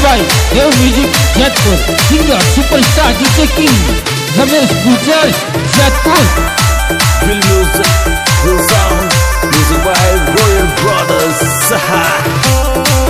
by Dev Music Jodhpur. Singer Superstar DJ King Ramesh Gujjar Jodhpur. Real music, real sound, music by Royal Brothers.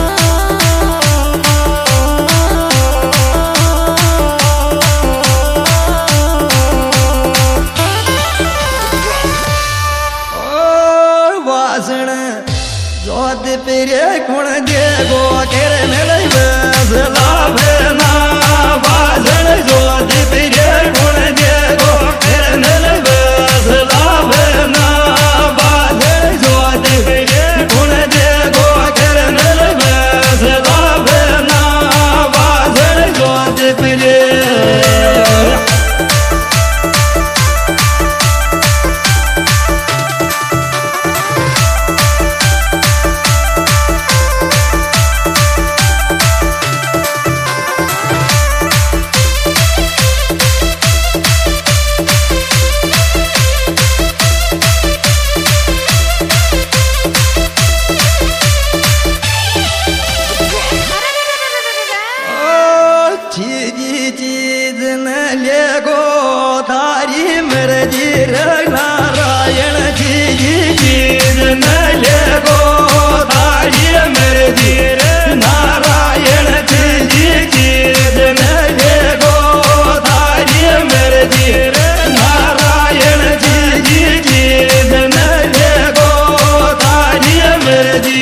जोत पिरे कुण देगो केरे मेले बसला भेना बाजण जोत पिरे कुण देगो केरे मेले बसला भेना बाजण जोत पिरे कुण देगो केरे मेले बसला भेना बाजण जोत पिरे चीज न लेगो तारी मर्जी नारायण चीज न लेगो तारी मर्जी नारायण चीज न लेगो तारी मर्जी नारायण चीज न लेगो तारी मर्जी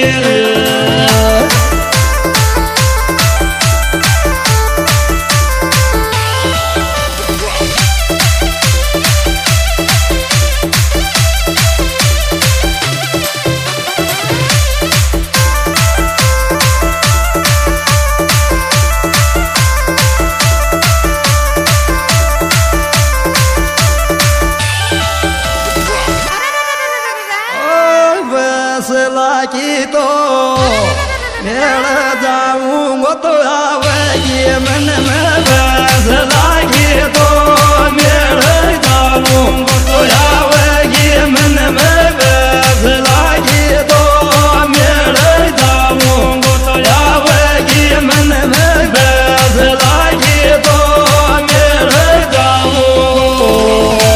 की तो मेरा जाऊंगा तो आवेगी मन में बस लागी तो मेरा जाऊंगा तो आवेगी मन में बस लागी तो मेरा जाऊंगा तो आवेगी मन में बस लागी तो मेरा जाऊंगा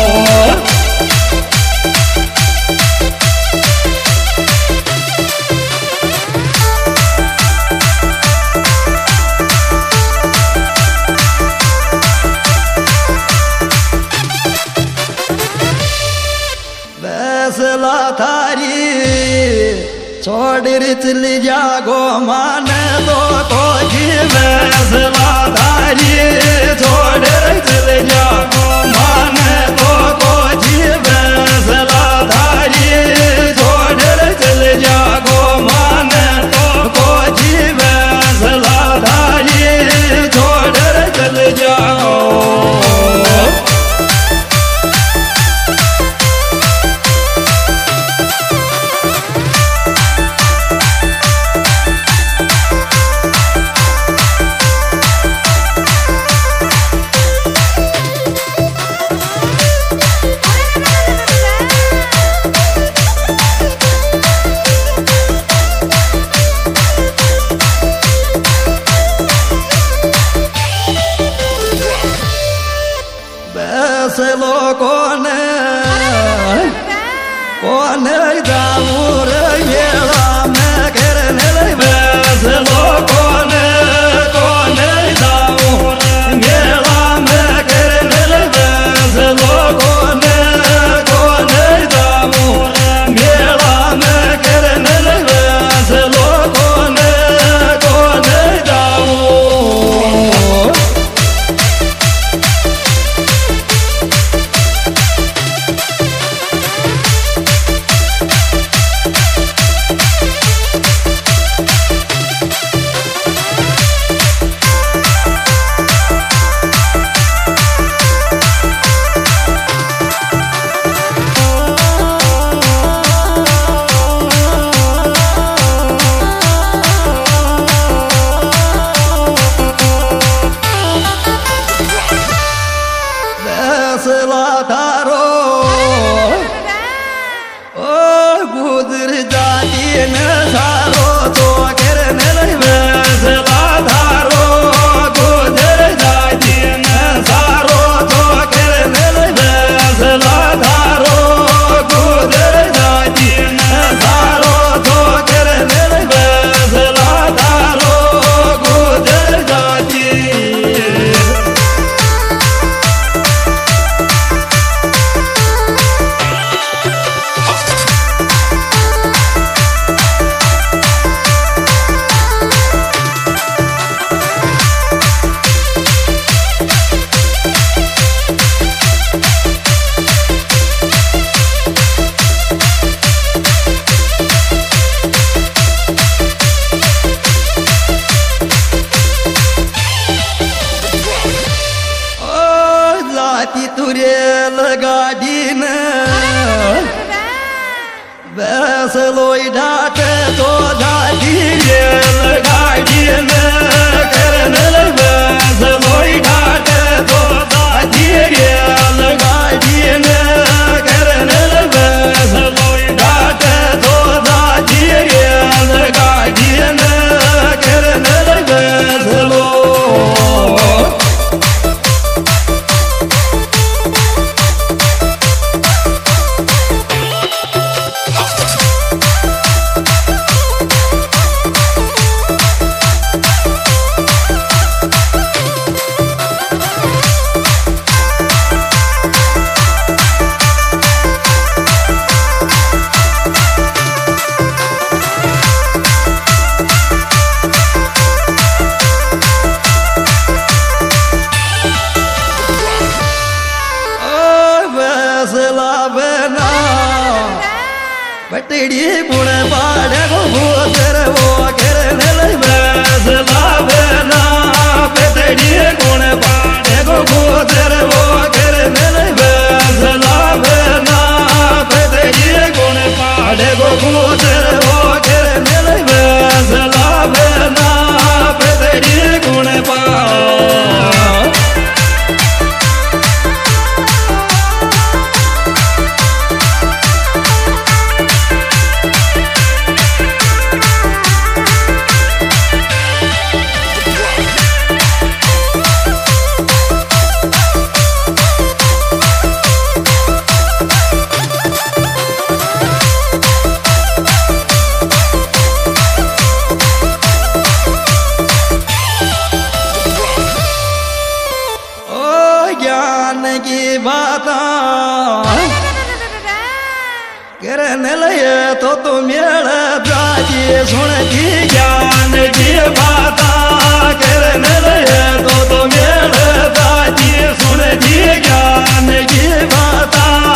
फैसला थारी छोड़ चली जागो मान दो को जी फैसला थारी छोड़ चली जागो मान दो को जी फैसला थारी छोड़ चली जागो मान दो को जी फैसला थारी छोड़ चली जाओ बसलोय डाट तो जाती रेल गाड़ी में करने बसलोय डाट तो जाती रेल गाड़ी में करने बसलोय डाट तो जाती रेल गाड़ी में करने बसलो बटड़ी बुण पाड़े गो भूतर वो करने बस लाभना बटड़ी गुण पाड़े गो भूतर वो करने बस लाभना बटड़ी गुण पाड़े गो भूतर वो करने बस लाभना बटड़ी गुण पाड़ की बात करने लगे तो मेड़ जाजी सुन की ज्ञान की बात करने लगे तो मेड़ जाजी सुन की ज्ञान की बात